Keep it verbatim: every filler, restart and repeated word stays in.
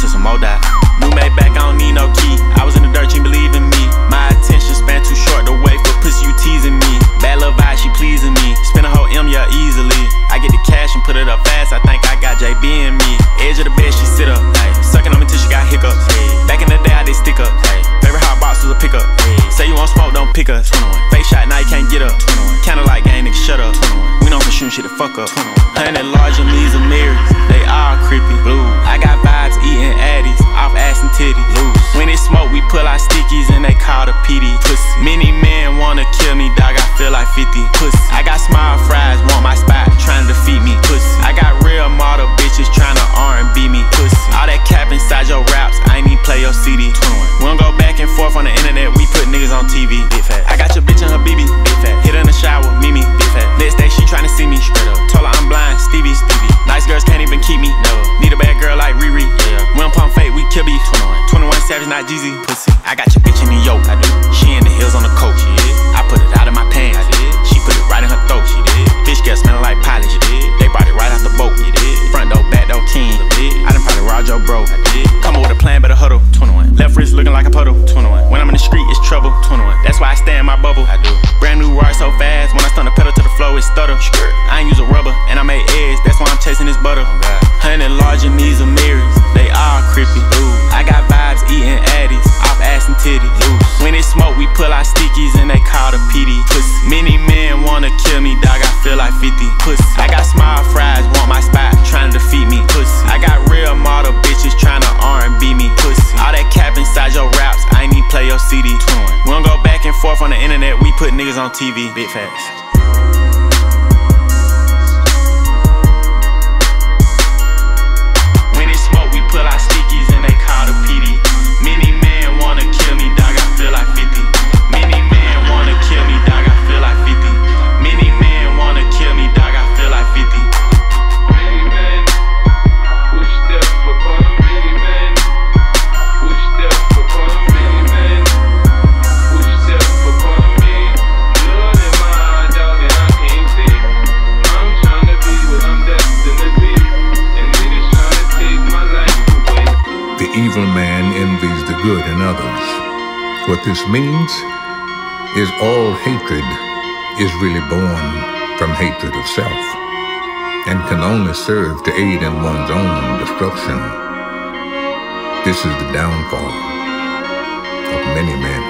to some more die. New made back, I don't need no key. I was in the dirt, she ain't believe in me. My attention span too short to wait for pussy, you teasing me. Bad little vibe, she pleasing me. Spend a whole M, yeah, easily. I get the cash and put it up fast, I think I got J B in me. Edge of the bed, she sit up, ay. Sucking on me till she got hiccups, ay. Back in the day, I did stick up, ay. Favorite hot box was a pickup, ay. Say you want smoke, don't pick us. Face shot, now you can't get up. Kinda like gang, nigga, shut up. We know for shooting shit to fuck up. Hundred large and these are mirrors, they all creepy. Blue. I got vibes eating addies, off ass and titties. Loose. When it smoke, we pull our stickies and they call the P D. Pussy. Many men wanna kill me, dog, I feel like fifty. Pussy. I got small fries, want my spot, trying to defeat me. Pussy. I got real model bitches trying to R and B me. Pussy. All that cap inside your raps, I ain't even play your C D. We don't go back and forth on the internet, we put niggas on T V. Big fat. I got your bitch in her B B. Big fat. Hit her in the shower, Mimi. Big fat. Next day she tryna see me. Straight up. Told her I'm blind, Stevie. Stevie. Nice girls can't even keep me. Never. Need a bad girl like Riri. Yeah. We don't pump fake, we kill beef. twenty-one Savage, not Jeezy. Pussy. I got your bitch in the yoke. I do. She in the hills on the coach. Yeah. I put it out of my pants. I did. She put it right in her throat. She did. Fish girl smelling like polish. You did. They brought it right off the boat. You did. Front door, back door, king. I done probably robbed your bro. I did. Come up with a plan, better huddle. twenty-one. Left wrist looking like a puddle. twenty-one. When I'm in the street, it's trouble. twenty-one. That's why I stay in my bubble. I do. Brand new ride so fast. When I stun the pedal to the floor, it stutter. I ain't use a rubber, and I made eggs. That's why I'm chasing this butter. Hundred large and these are mirrors. They all creepy. Ooh. I got vibes eating addies, off ass and titties. Loose. When it smoke, we pull our stickies and they call the P D. Pussy. Many men wanna kill me, dog. I feel like fifty. Pussy. I got small fries, want my spot, trying to defeat me. Pussy. I got real model bitches trying to R and B me. Pussy. All that cap inside your raps, I ain't even play your C D. We don't go back and forth on the internet, we put niggas on T V. Big facts. Pull our stickies and they call the P D. Many men wanna kill me, dog, I feel like fifty. Many men wanna kill me, dog, I feel like fifty. Many men wanna kill me, dog, I feel like fifty. Many men who step upon many men, who step upon many men, who step upon me. Blood in my eye, dog, and I can't see. I'm trying to be what I'm destined to be, and niggas trying to take my life. The evil man envies the good in others. What this means is all hatred is really born from hatred of self and can only serve to aid in one's own destruction. This is the downfall of many men.